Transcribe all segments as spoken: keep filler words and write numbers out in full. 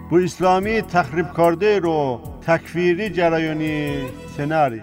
bu İslami tahrip karده رو تکفیری جرایانی سناری.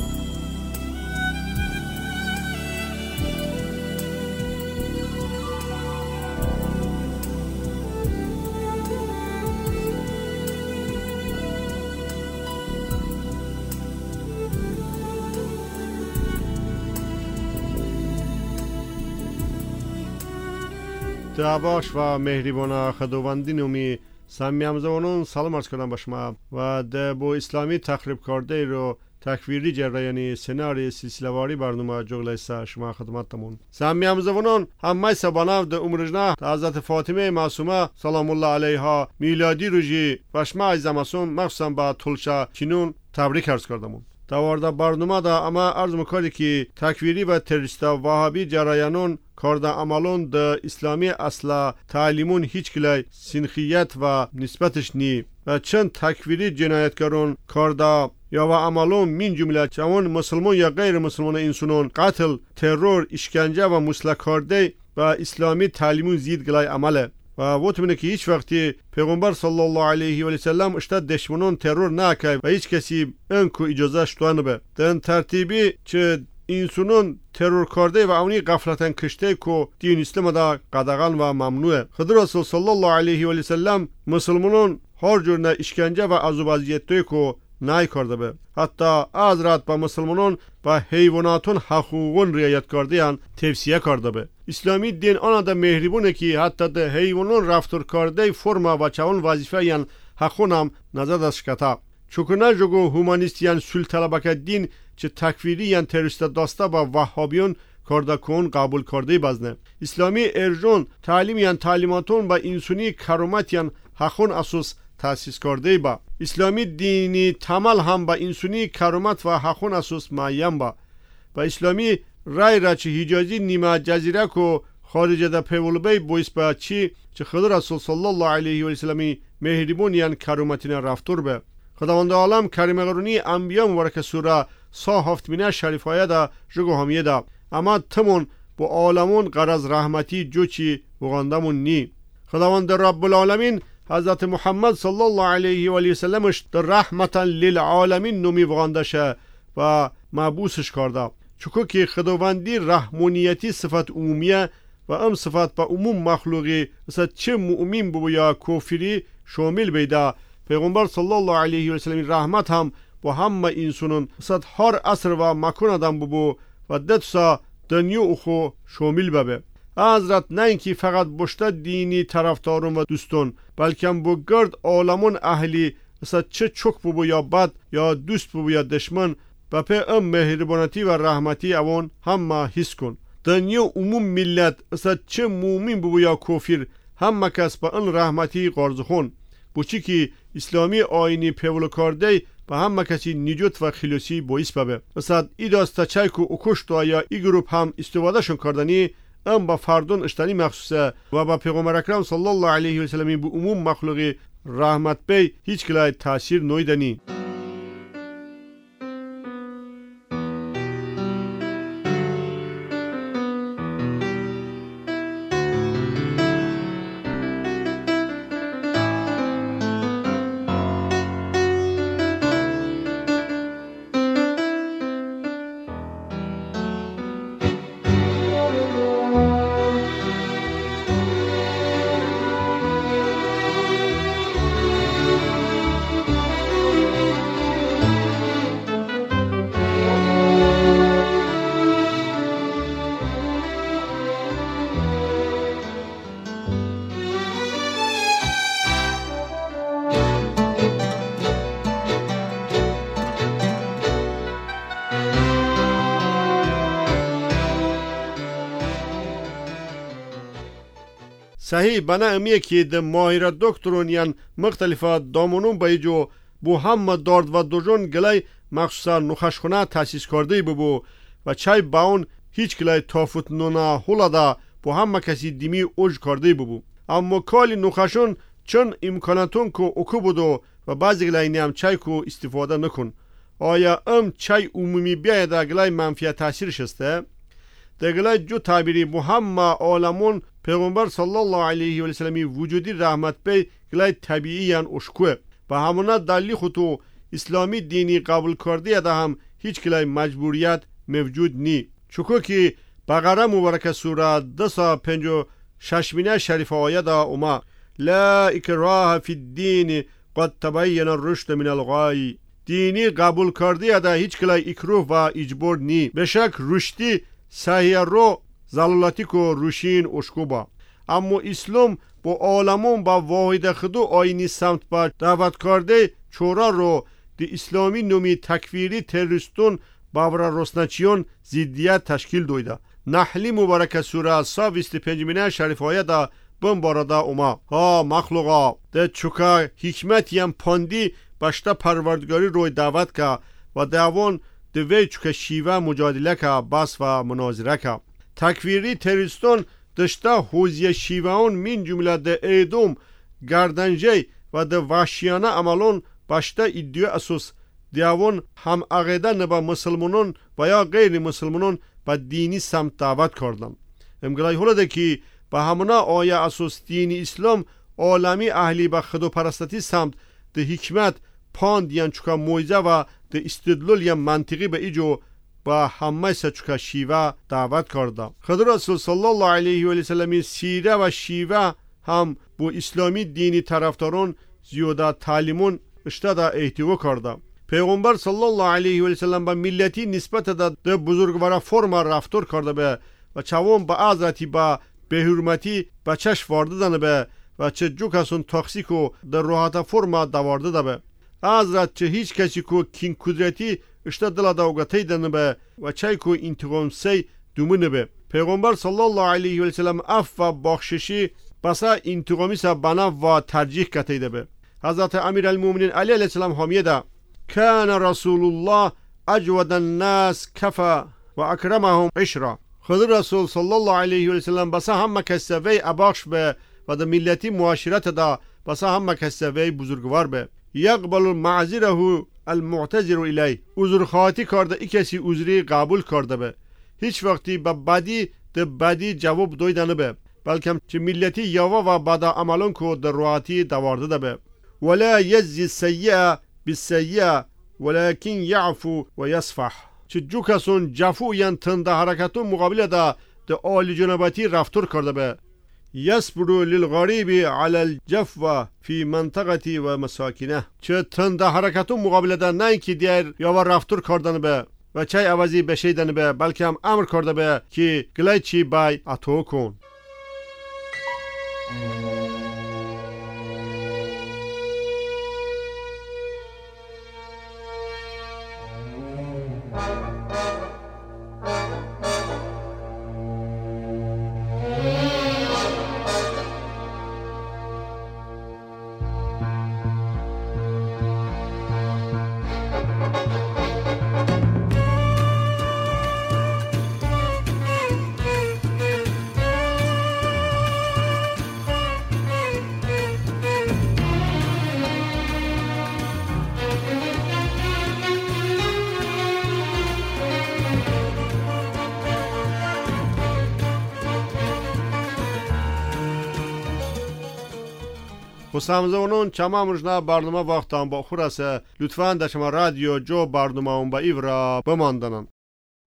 دعواش و مهربان خداوندی نومی سمیامزوانون سلام عرض کنم به شما و ده با اسلامی تخریب کرده رو تکفیری جریانی سناری سلسله‌واری برنامه جغلیسه شما خدمتتون. سمیامزوانون همه سبانه ده عمرجنه حضرت فاطمه معصومه سلام الله علیها میلادی روزی و شما عزیزمسون مخصوصا با طلشه چینون تبریک عرض کردمون. دوارده برنامه دا اما عرض میکنی که تکفیری و تروریستا وهابی جریانون کارده عملون ده اسلامی اصلا تعلیمون هیچ کلی سنخیت و نسبتش نی و چند تکفیری جنایتکارون کارده یا و عملون من جمله چون مسلمان یا غیر مسلمان انسانون قتل، ترور، اشکنجه و مسلح کرده و اسلامی تعلیمون زید گلای عمله و وقت منه که هیچ وقتی پیغمبر صلی الله علیه و سلم اشتاد دشمنان ترور نکرد و هیچ کسی انکو اجازه شتوانه به دن ترتیبی چه انسانون ترور کرده و اونی غفلتن کشته که دین اسلام دا قدغن و ممنوعه. خدا رسول صلی الله علیه و سلم مسلمانان هر جور نه اشکنجه و عذاب اذیت‌ای که نای کرده به حتی حضرت با مسلمانان و حیواناتون حقوقون رعایت کرده‌اند توصیه کرده به. اسلامی دین آن دا مهربونه که حتی ده حیوانون رفتار کرده فرما و چون وظیفه یان حقونم نظر دست کتا چکونه جگو هومانیستیان سل طلبک دین چه تکفیری یان تروریست داسته با وهابیون کرده کن قبول کرده بزنه. اسلامی ارجون تعلیم یان تعلیماتون با انسانی کرامت یان حقون اساس تأسیس کرده با. اسلامی دینی تمل هم با انسانی کرامت و حقون اساس معین با. و اسلامی رای را چه حجازی نیمه جزیره کو خارج ده پیولبی بویس با چی چه خدا رسول صلی الله علیه و سلمی مهربون یان کرامتین رفتور به. خداوند عالم کریم قرونی انبیاء مبارک سوره سا هفت مینه شریفایه ده جگو همیه ده اما تمون با عالمون غرض رحمتی جو چی بغاندمون نی. خداوند رب العالمین حضرت محمد صلی الله علیه و آله و سلمش در رحمتا للعالمین نومی بغانده شه و مبوسش کرده چکو که خداوندی رحمانیتی صفت عمومیه و ام صفت با عموم مخلوقی مثل چه مؤمن بو یا کافری شامل بیده. پیغمبر صلی الله علیه و سلم رحمت هم با همه انسانون مثل هر عصر و مکان آدم بو و دتسا دنیا اخو شامل ببه. حضرت نه اینکه فقط بشته دینی طرفدارون و دوستون بلکه بو گرد عالمون اهلی مثل چه چک بو یا بد یا دوست بو یا دشمن و پی ام مهربانتی و رحمتی اون همه حس کن. دنیا عموم ملت مثل چه مومن بو یا کافر همه کس با ان رحمتی قرض خون بوچی که اسلامی آینی پیول کرده با همه کسی نجات و خلاصی باعث ببه. مثل ای داسته چای که اکشت و یا ای گروپ هم استفاده شون کردنی ام با فردون اشتانی مخصوصه و با پیغمبر اکرم صلی الله علیه و سلم به عموم مخلوقی رحمت بی هیچ کلای تاثیر نویدنی. صحیح بنا امیه که ده ماهر دکترون یان مختلفه دامونون بایجو بو هم دارد و دوجون گلای مخصوصا نخشخونه تاسیس کرده ببو و چای باون هیچ گلای تافوت نونا هولا دا بو هم کسی دیمی اوج کرده ببو. اما کالی نخشون چون امکاناتون که اکو بودو و بعضی گلای نیم چای که استفاده نکن. آیا ام چای عمومی بیای دا گلای منفیه تاثیر شسته؟ ده گلای جو تعبیری بو هم عالمون پیغمبر صلی الله علیه و سلمی وجودی رحمت بی گلای طبیعی ان اشکوه و همونا دلی خودتو اسلامی دینی قبول کرده ده هم هیچ کلای مجبوریت موجود نی. چکو که بقره مبارک سوره دسا پنج و ششمینه شریف آیه اوما لا اکراه فی الدین قد تبین الرشد من الغی. دینی قبول کرده ده هیچ کلای اکروه و اجبار نی. بشک رشدی صحیح رو زلالتی کو روشین اشکو با. اما اسلام با عالمون با واحد خدو آینی سمت با دعوت کرده چورا رو دی اسلامی نومی تکفیری تروریستون باور رسنچیون زیدیت تشکیل دویده. نحلی مبارک سوره سا بیست و پنج شریف آیه دا بم بارده اوما ها مخلوقا ده چوکا حکمتیم پاندی باشتا پروردگاری روی دعوت که و دوان دوی چوکا شیوه مجادله که بس و مناظره که تکفیری تروریستون دشتا حوزی شیوهان من جمله ده ایدوم گردنجی و ده وحشیانه عملون باشتا ایدیو اساس دیوان هم عقیده نبا مسلمانان و یا غیر مسلمانان با دینی سمت دعوت کردن. امگلای حالا که با همونا آیه اساس دینی اسلام عالمی اهلی با خدا پرستتی سمت ده حکمت پاند یان چکا مویزه و ده استدلال یا منطقی به ایجو با همه سا چکا شیوه دعوت کرده. خدا رسول صلی الله علیه و سلم سیره و شیوه هم با اسلامی دینی طرفداران زیاده تعلیمون اشتاده احتوا کرده. پیغمبر صلی الله علیه و سلم با ملتی نسبت ده بزرگوار فرم رفتار کرده به و چوان با عزتی با بهرمتی بچش وارده دنه به و چه جو کسون تاکسیکو در راحت فرم دوارده ده به حضرت چه هیچ کسی کو کین کدرتی اشته دل داوگتی دنه به و چای کو انتقام سی دومونه به پیغمبر صلی الله علیه و سلم اف و بخششی بسا انتقامی سا بنا و ترجیح کتیده به حضرت امیرالمومنین علی علیه السلام حامیه ده کان رسول الله اجود الناس کفا و اکرمهم عشرا. خدا رسول صلی الله علیه و سلم بسا همه کسی وی اباخش به و ده ملتی معاشرت ده بسا همه کسی وی بزرگوار به یقبل معذره المعتذر الی. عذر خواهی کرده ای کسی عذری قبول کرده به هیچ وقتی به بدی ده بدی جواب دویدنه به بلکه چه ملتی یاوا و بعدا عملان کو در راحتی دوارده ده به ولا یجزی سیئه بالسیئه ولكن یعفو و یصفح. چه جو کسون جفو یان تنده حرکتون مقابل ده ده عالی جنابتی رفتار کرده به یصبر للغریب علی الجفو فی منطقتی و مساکنه. چه تنده حرکتون مقابل ده نه اینکه دیگر یا رفتار کردن به و چای عوضی بشیدن به بلکه هم امر کرده به که گلای چی بای اتو کن. خسامزونون چما مجنا برنامه وقتان با خورسه لطفاً در شما رادیو جو برنامه اون با ایورا بماندنن.